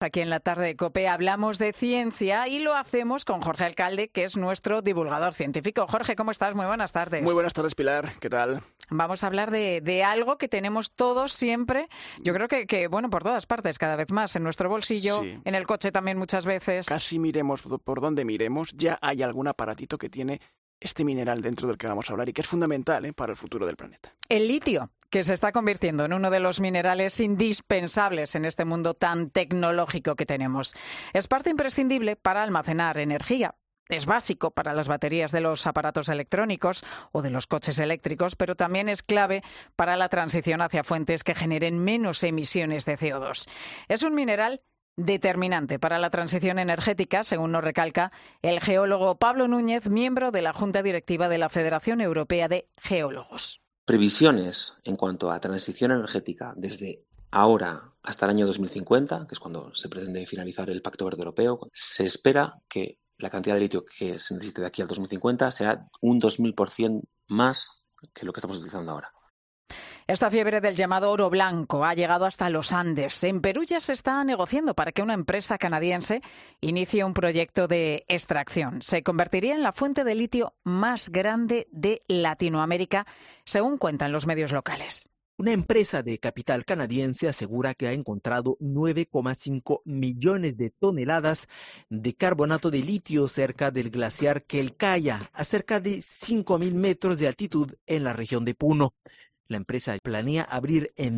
Aquí en la tarde de COPE hablamos de ciencia y lo hacemos con Jorge Alcalde, que es nuestro divulgador científico. Jorge, ¿cómo estás? Muy buenas tardes. Muy buenas tardes, Pilar. ¿Qué tal? Vamos a hablar de algo que tenemos todos siempre, yo creo que bueno, por todas partes, cada vez más, en nuestro bolsillo, Sí. en el coche también muchas veces. Casi miremos por donde miremos, ya hay algún aparatito que tiene este mineral dentro del que vamos a hablar y que es fundamental para el futuro del planeta. El litio, que se está convirtiendo en uno de los minerales indispensables en este mundo tan tecnológico que tenemos. Es parte imprescindible para almacenar energía. Es básico para las baterías de los aparatos electrónicos o de los coches eléctricos, pero también es clave para la transición hacia fuentes que generen menos emisiones de CO2. Es un mineral determinante para la transición energética, según nos recalca el geólogo Pablo Núñez, miembro de la Junta Directiva de la Federación Europea de Geólogos. Previsiones en cuanto a transición energética desde ahora hasta el año 2050, que es cuando se pretende finalizar el Pacto Verde Europeo. Se espera que la cantidad de litio que se necesite de aquí al 2050 sea un 2000% más que lo que estamos utilizando ahora. Esta fiebre del llamado oro blanco ha llegado hasta los Andes. En Perú ya se está negociando para que una empresa canadiense inicie un proyecto de extracción. Se convertiría en la fuente de litio más grande de Latinoamérica, según cuentan los medios locales. Una empresa de capital canadiense asegura que ha encontrado 9,5 millones de toneladas de carbonato de litio cerca del glaciar Quelcaya, a cerca de 5.000 metros de altitud en la región de Puno. La empresa planea abrir en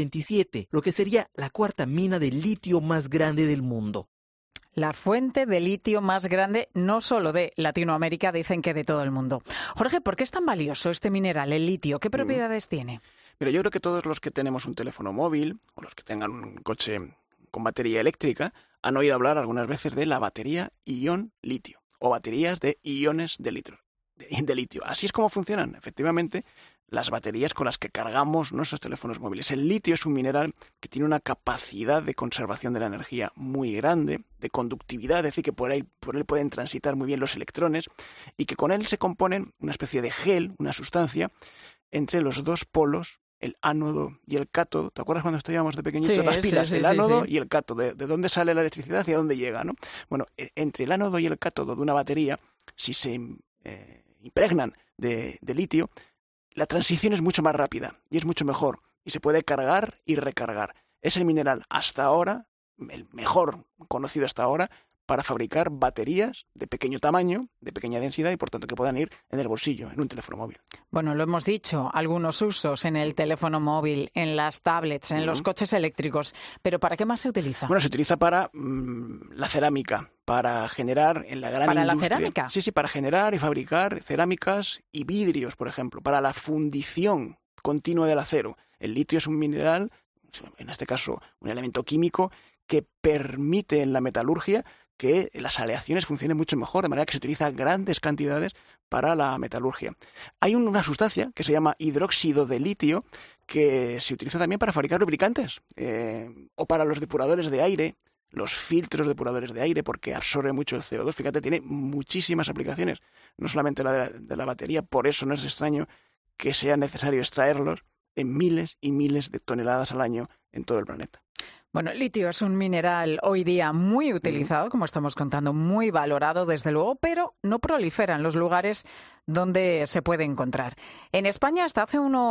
2027, lo que sería la cuarta mina de litio más grande del mundo. La fuente de litio más grande, no solo de Latinoamérica, dicen que de todo el mundo. Jorge, ¿por qué es tan valioso este mineral, el litio? ¿Qué propiedades tiene? Mira, yo creo que todos los que tenemos un teléfono móvil o los que tengan un coche con batería eléctrica han oído hablar algunas veces de la batería ion-litio o baterías de iones de litio. Así es como funcionan, efectivamente, las baterías con las que cargamos nuestros teléfonos móviles. El litio es un mineral que tiene una capacidad de conservación de la energía muy grande, de conductividad, es decir, que por él pueden transitar muy bien los electrones y que con él se componen una especie de gel, una sustancia, entre los dos polos, el ánodo y el cátodo. ¿Te acuerdas cuando estudiábamos de pequeñitos las pilas? El ánodo y el cátodo, de dónde sale la electricidad y a dónde llega, ¿no? Bueno, entre el ánodo y el cátodo de una batería, si se impregnan de litio, la transición es mucho más rápida y es mucho mejor y se puede cargar y recargar. Es el mineral hasta ahora, el mejor conocido hasta ahora, para fabricar baterías de pequeño tamaño, de pequeña densidad y por tanto que puedan ir en el bolsillo, en un teléfono móvil. Bueno, lo hemos dicho, algunos usos en el teléfono móvil, en las tablets, en los coches eléctricos, pero ¿para qué más se utiliza? Bueno, se utiliza para la cerámica, para generar en la gran industria. ¿Para la cerámica? Sí, para generar y fabricar cerámicas y vidrios, por ejemplo, para la fundición continua del acero. El litio es un mineral, en este caso un elemento químico, que permite en la metalurgia que las aleaciones funcionen mucho mejor, de manera que se utiliza grandes cantidades para la metalurgia. Hay una sustancia que se llama hidróxido de litio que se utiliza también para fabricar lubricantes o para los depuradores de aire, los filtros depuradores de aire, porque absorbe mucho el CO2. Fíjate, tiene muchísimas aplicaciones, no solamente la de la batería, por eso no es extraño que sea necesario extraerlos en miles y miles de toneladas al año en todo el planeta. Bueno, el litio es un mineral hoy día muy utilizado, como estamos contando, muy valorado desde luego, pero no prolifera en los lugares donde se puede encontrar. En España hasta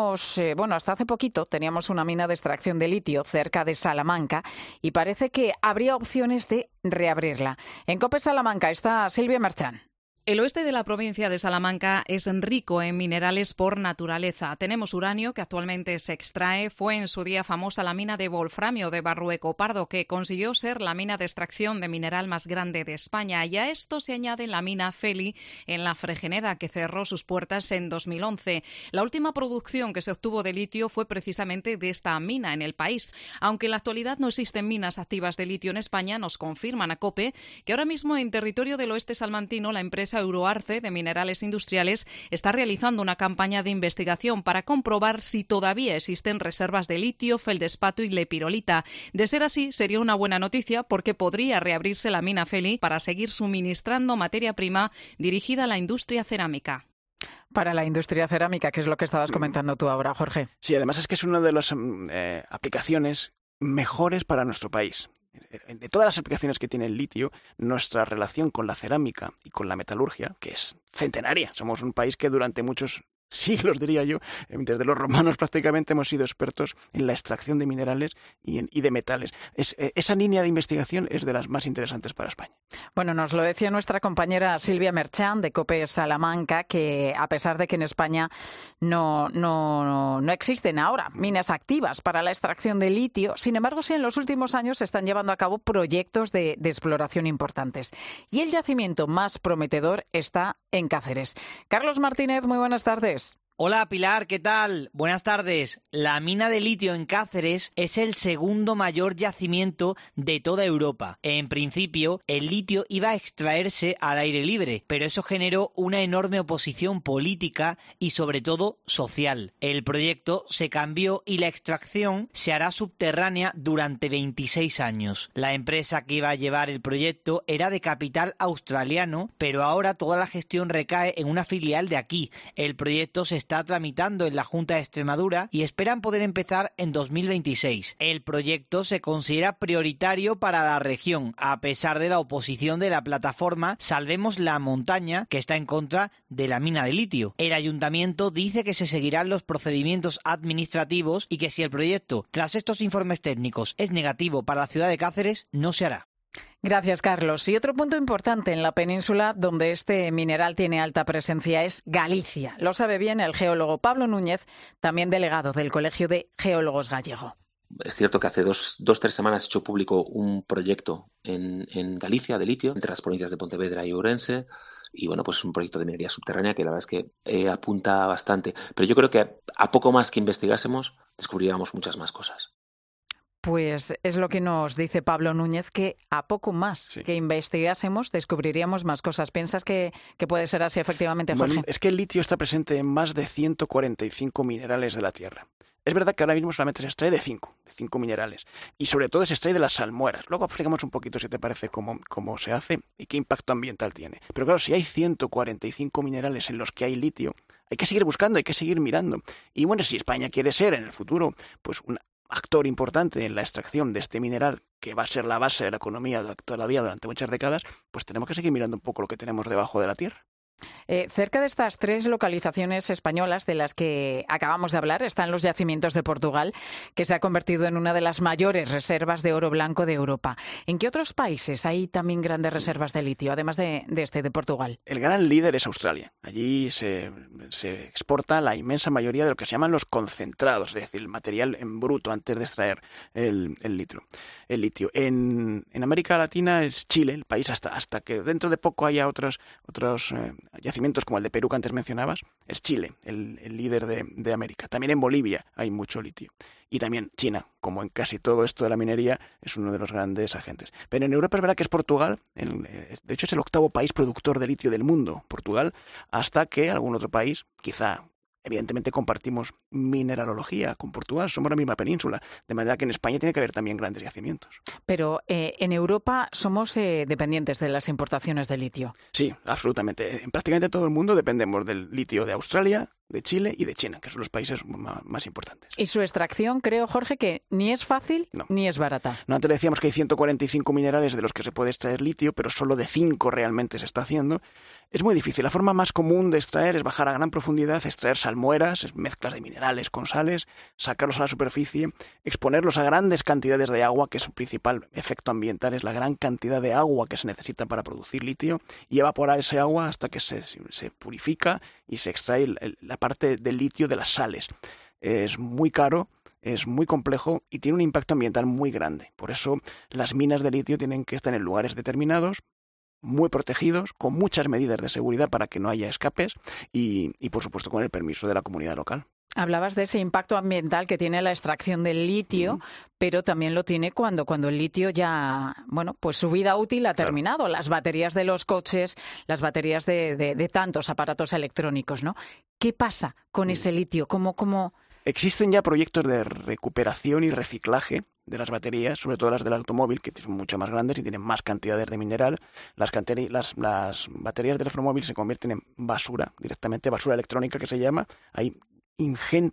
hace poquito teníamos una mina de extracción de litio cerca de Salamanca y parece que habría opciones de reabrirla. En COPE Salamanca está Silvia Marchán. El oeste de la provincia de Salamanca es rico en minerales por naturaleza. Tenemos uranio, que actualmente se extrae. Fue en su día famosa la mina de wolframio de Barrueco Pardo, que consiguió ser la mina de extracción de mineral más grande de España. Y a esto se añade la mina Feli en la Fregeneda, que cerró sus puertas en 2011. La última producción que se obtuvo de litio fue precisamente de esta mina en el país. Aunque en la actualidad no existen minas activas de litio en España, nos confirman a COPE que ahora mismo en territorio del oeste salmantino la empresa Euroarce de Minerales Industriales está realizando una campaña de investigación para comprobar si todavía existen reservas de litio, feldespato y lepirolita. De ser así, sería una buena noticia porque podría reabrirse la mina Feli para seguir suministrando materia prima dirigida a la industria cerámica. Para la industria cerámica, que es lo que estabas comentando tú ahora, Jorge. Sí, además es que es una de las aplicaciones mejores para nuestro país. de todas las aplicaciones que tiene el litio, nuestra relación con la cerámica y con la metalurgia, que es centenaria. Somos un país que durante muchos siglos, diría yo, desde los romanos prácticamente hemos sido expertos en la extracción de minerales y de metales. Esa línea de investigación es de las más interesantes para España. Bueno, nos lo decía nuestra compañera Silvia Merchán de COPE Salamanca, que a pesar de que en España no existen ahora minas activas para la extracción de litio, sin embargo, sí en los últimos años se están llevando a cabo proyectos de exploración importantes. Y el yacimiento más prometedor está en Cáceres. Carlos Martínez, muy buenas tardes. Hola Pilar, ¿qué tal? Buenas tardes. La mina de litio en Cáceres es el segundo mayor yacimiento de toda Europa. En principio, el litio iba a extraerse al aire libre, pero eso generó una enorme oposición política y sobre todo social. El proyecto se cambió y la extracción se hará subterránea durante 26 años. La empresa que iba a llevar el proyecto era de capital australiano, pero ahora toda la gestión recae en una filial de aquí. El proyecto se está tramitando en la Junta de Extremadura y esperan poder empezar en 2026. El proyecto se considera prioritario para la región, a pesar de la oposición de la plataforma Salvemos la Montaña, que está en contra de la mina de litio. El ayuntamiento dice que se seguirán los procedimientos administrativos y que si el proyecto, tras estos informes técnicos, es negativo para la ciudad de Cáceres, no se hará. Gracias, Carlos. Y otro punto importante en la península donde este mineral tiene alta presencia es Galicia. Lo sabe bien el geólogo Pablo Núñez, también delegado del Colegio de Geólogos Gallego. Es cierto que hace dos, 3 semanas he hecho público un proyecto en Galicia de litio, entre las provincias de Pontevedra y Ourense, y bueno, pues es un proyecto de minería subterránea que la verdad es que apunta bastante. Pero yo creo que a poco más que investigásemos, descubriríamos muchas más cosas. Pues es lo que nos dice Pablo Núñez, que a poco más que investigásemos descubriríamos más cosas. ¿Piensas que puede ser así efectivamente, Jorge? Bueno, es que el litio está presente en más de 145 minerales de la Tierra. Es verdad que ahora mismo solamente se extrae de 5 minerales. Y sobre todo se extrae de las salmueras. Luego explicamos un poquito, si te parece, cómo se hace y qué impacto ambiental tiene. Pero claro, si hay 145 minerales en los que hay litio, hay que seguir buscando, hay que seguir mirando. Y bueno, si España quiere ser en el futuro pues un actor importante en la extracción de este mineral, que va a ser la base de la economía todavía durante muchas décadas, pues tenemos que seguir mirando un poco lo que tenemos debajo de la tierra. Cerca de estas 3 localizaciones españolas de las que acabamos de hablar están los yacimientos de Portugal, que se ha convertido en una de las mayores reservas de oro blanco de Europa. ¿En qué otros países hay también grandes reservas de litio, además de Portugal? El gran líder es Australia. Allí se exporta la inmensa mayoría de lo que se llaman los concentrados, es decir, el material en bruto antes de extraer el litio. En América Latina es Chile, el país hasta que dentro de poco haya otros yacimientos como el de Perú que antes mencionabas, es Chile, el líder de América. También en Bolivia hay mucho litio. Y también China, como en casi todo esto de la minería, es uno de los grandes agentes. Pero en Europa es verdad que es Portugal, de hecho es el 8º país productor de litio del mundo, Portugal, hasta que algún otro país, quizá, evidentemente compartimos mineralogía con Portugal, somos la misma península, de manera que en España tiene que haber también grandes yacimientos. Pero en Europa somos dependientes de las importaciones de litio. Sí, absolutamente. En prácticamente todo el mundo dependemos del litio de Australia, de Chile y de China, que son los países más importantes. Y su extracción, creo, Jorge, que ni es fácil ni es barata. No, antes decíamos que hay 145 minerales de los que se puede extraer litio, pero solo de 5 realmente se está haciendo. Es muy difícil. La forma más común de extraer es bajar a gran profundidad, extraer salmueras, mezclas de minerales con sales, sacarlos a la superficie, exponerlos a grandes cantidades de agua, que es su principal efecto ambiental, es la gran cantidad de agua que se necesita para producir litio, y evaporar ese agua hasta que se purifica y se extrae la parte del litio de las sales. Es muy caro, es muy complejo y tiene un impacto ambiental muy grande. Por eso las minas de litio tienen que estar en lugares determinados, muy protegidos, con muchas medidas de seguridad para que no haya escapes y por supuesto con el permiso de la comunidad local. Hablabas de ese impacto ambiental que tiene la extracción del litio, pero también lo tiene cuando el litio ya, pues su vida útil ha terminado. Claro. Las baterías de los coches, las baterías de tantos aparatos electrónicos, ¿no? ¿Qué pasa con ese litio? ¿Cómo? Existen ya proyectos de recuperación y reciclaje de las baterías, sobre todo las del automóvil, que son mucho más grandes y tienen más cantidades de mineral. Las baterías del automóvil se convierten en basura, directamente basura electrónica que se llama. Hay ingentes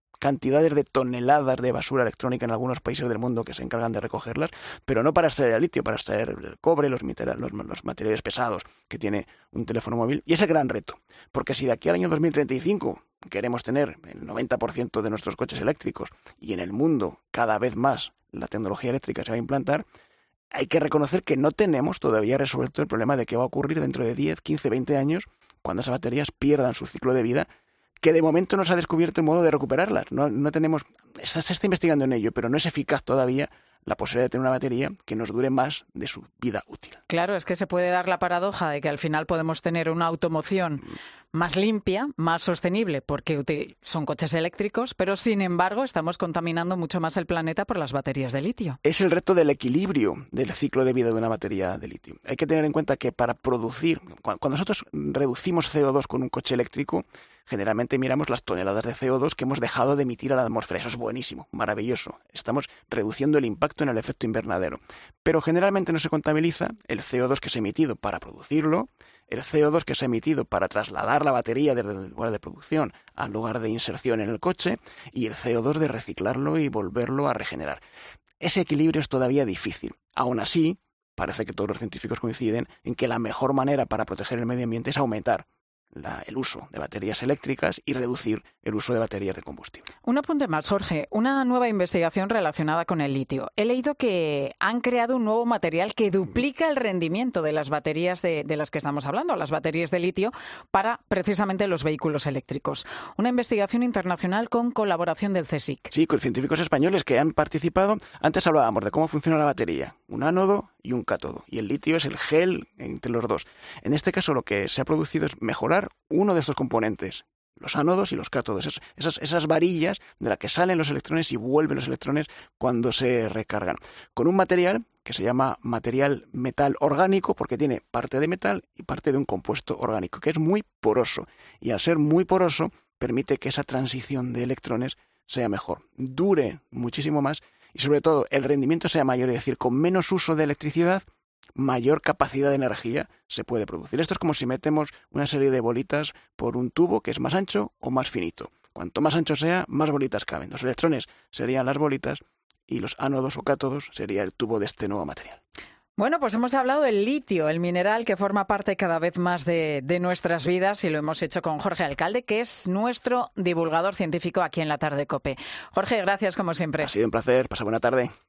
cantidades de toneladas de basura electrónica en algunos países del mundo que se encargan de recogerlas, pero no para extraer el litio, para extraer el cobre, los materiales pesados que tiene un teléfono móvil. Y es el gran reto, porque si de aquí al año 2035 queremos tener el 90% de nuestros coches eléctricos y en el mundo cada vez más la tecnología eléctrica se va a implantar, hay que reconocer que no tenemos todavía resuelto el problema de qué va a ocurrir dentro de 10, 15, 20 años cuando esas baterías pierdan su ciclo de vida, que de momento no se ha descubierto el modo de recuperarlas. No tenemos, se está investigando en ello, pero no es eficaz todavía la posibilidad de tener una batería que nos dure más de su vida útil. Claro, es que se puede dar la paradoja de que al final podemos tener una automoción más limpia, más sostenible, porque son coches eléctricos, pero sin embargo estamos contaminando mucho más el planeta por las baterías de litio. Es el reto del equilibrio del ciclo de vida de una batería de litio. Hay que tener en cuenta que para producir, cuando nosotros reducimos CO2 con un coche eléctrico, generalmente miramos las toneladas de CO2 que hemos dejado de emitir a la atmósfera. Eso es buenísimo, maravilloso. Estamos reduciendo el impacto en el efecto invernadero. Pero generalmente no se contabiliza el CO2 que se ha emitido para producirlo, el CO2 que se ha emitido para trasladar la batería desde el lugar de producción al lugar de inserción en el coche y el CO2 de reciclarlo y volverlo a regenerar. Ese equilibrio es todavía difícil. Aún así, parece que todos los científicos coinciden en que la mejor manera para proteger el medio ambiente es aumentar el uso de baterías eléctricas y reducir el uso de baterías de combustible. Un apunte más, Jorge. Una nueva investigación relacionada con el litio. He leído que han creado un nuevo material que duplica el rendimiento de las baterías de las que estamos hablando, las baterías de litio, para precisamente los vehículos eléctricos. Una investigación internacional con colaboración del CSIC. Sí, con científicos españoles que han participado. Antes hablábamos de cómo funciona la batería, un ánodo y un cátodo, y el litio es el gel entre los dos. En este caso lo que se ha producido es mejorar uno de estos componentes, los ánodos y los cátodos, esas varillas de las que salen los electrones y vuelven los electrones cuando se recargan, con un material que se llama material metal orgánico, porque tiene parte de metal y parte de un compuesto orgánico, que es muy poroso, y al ser muy poroso permite que esa transición de electrones sea mejor, dure muchísimo más y sobre todo el rendimiento sea mayor, es decir, con menos uso de electricidad, mayor capacidad de energía se puede producir. Esto es como si metemos una serie de bolitas por un tubo que es más ancho o más finito. Cuanto más ancho sea, más bolitas caben. Los electrones serían las bolitas y los ánodos o cátodos sería el tubo de este nuevo material. Bueno, pues hemos hablado del litio, el mineral que forma parte cada vez más de nuestras vidas, y lo hemos hecho con Jorge Alcalde, que es nuestro divulgador científico aquí en La Tarde COPE. Jorge, gracias como siempre. Ha sido un placer. Pasa buena tarde.